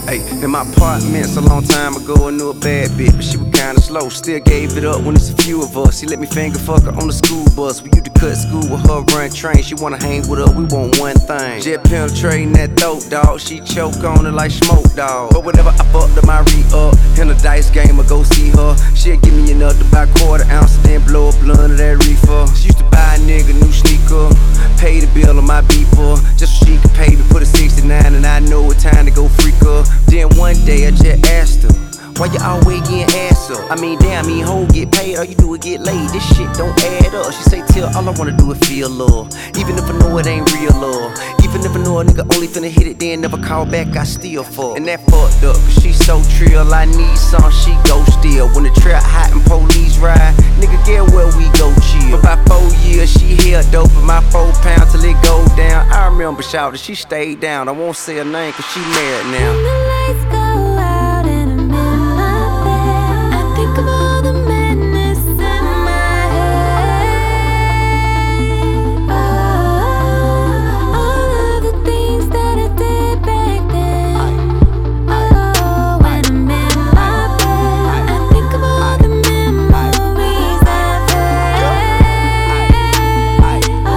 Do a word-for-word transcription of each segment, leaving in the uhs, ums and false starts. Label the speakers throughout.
Speaker 1: Hey, in my apartments a long time ago, I knew a bad bitch, but she was kinda slow. Still gave it up when it's a few of us. She let me finger fuck her on the school bus. We used to cut school with her, run train. She wanna hang with us, we want one thing. Jet penetrating that throat, dog. She choke on it like smoke, dog. But whenever I fucked up my re-up, in a dice game, I go see her. She'll give me enough to buy quarter ounce, then blow a blunt of that reefer. She used to buy a nigga new sneaker, pay the bill on my beeper, just so she could pay me, put a sixty-nine, and I know it's time to go freak her. Then one day I just asked her, why you always getting ass up? I mean, damn, me hoe get paid, all you do is get laid. This shit don't add up. She say, till all I wanna do is feel love. Even if I know it ain't real love. Even if I know a nigga only finna hit it, then never call back, I still fuck. And that fucked up, cause she so trill. I need some, she go still. When the trap hot and police ride, nigga, get where we go chill. For about four years, she held dope for my four pounds till it go down. I remember shouting, she stayed down. I won't say her name, cause she married now.
Speaker 2: When the lights go out and I'm in my bed, I think of all the madness in my head. Oh, all of the things that I did back then. Oh, when I'm in my bed, I think of all the memories I've had. Oh,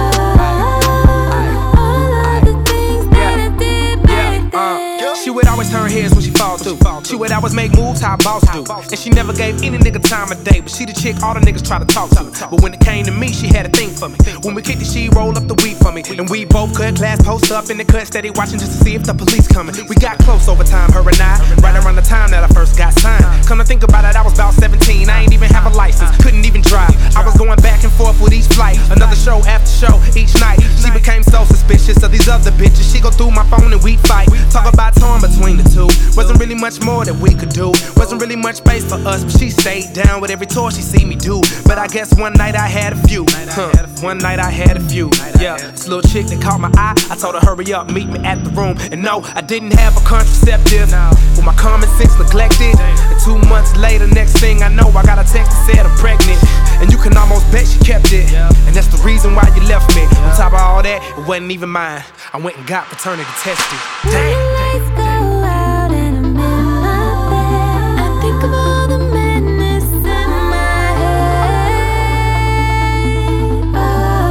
Speaker 2: all of the things that I did back then.
Speaker 3: She would always turn heads when she fall through. She would always make moves how a boss do. And she never gave any nigga time of day, but she the chick all the niggas try to talk to. But when it came to me, she had a thing for me. When we kicked it, she roll up the weed for me. And we both cut class, post up in the cut, steady watching just to see if the police coming. We got close over time, her and I, right around the time that I first got signed. Come to think about it, I was about seventeen, I ain't even have a license, couldn't even drive. I was going back and forth with each flight, another show after show each night. She became so suspicious of these other bitches. She go through my phone and we fight. Talk about torn between the two. Wasn't really much more that we could do. Wasn't really much space for us, but she stayed down with every tour she see me do. But I guess one night I had a few. Huh. One night I had a few. Yeah, this little chick that caught my eye. I told her hurry up, meet me at the room. And no, I didn't have a contraceptive. With my common sense neglected. And two months later, next thing I know, I got a text that said I'm pregnant. And you can almost bet she kept it. And that's the reason why you left me. On top of all that, it wasn't even mine. I went and got paternity tested. Damn.
Speaker 2: Lights go out and I'm in my bed. I think of all the madness in my head. Oh,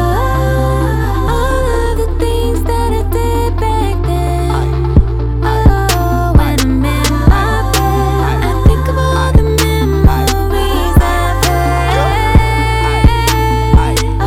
Speaker 2: all of the things that I did back then. Oh, when I'm in my bed, I think of all the memories I've had. Oh,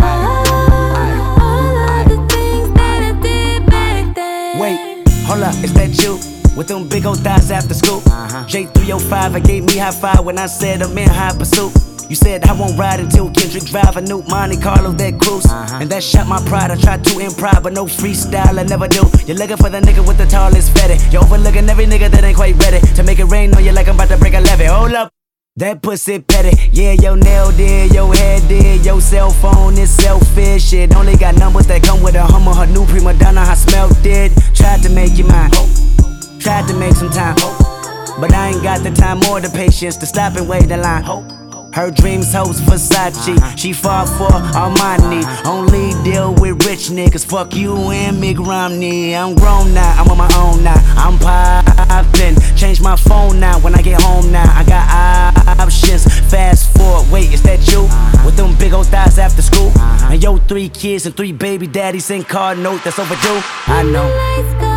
Speaker 2: all of the things that I did back then.
Speaker 4: Wait, hold up, is that you? With them big old thighs after school. uh-huh. J three oh five, I gave me high five when I said I'm in high pursuit. You said I won't ride until Kendrick drive a new Monte Carlo that cruise. uh-huh. And that shot my pride, I tried to improv, but no freestyle I never do. You're looking for the nigga with the tallest fatty. You're overlooking every nigga that ain't quite ready to make it rain on you like I'm about to break a levee. Hold up, that pussy petty. Yeah, your nail did, your head did, your cell phone is selfish. It only got numbers that come with a Hummer. Her new prima donna, I smelled it. Tried to make you mine, tried to make some time, but I ain't got the time or the patience to stop and wait in line. Her dreams host Versace, she fought for Armani. Only deal with rich niggas, fuck you and Mick Romney. I'm grown now, I'm on my own now, I'm poppin'. Change my phone now when I get home now, I got options. Fast forward, wait, is that you? With them big old thighs after school? And yo, three kids and three baby daddies and card note that's overdue. I know.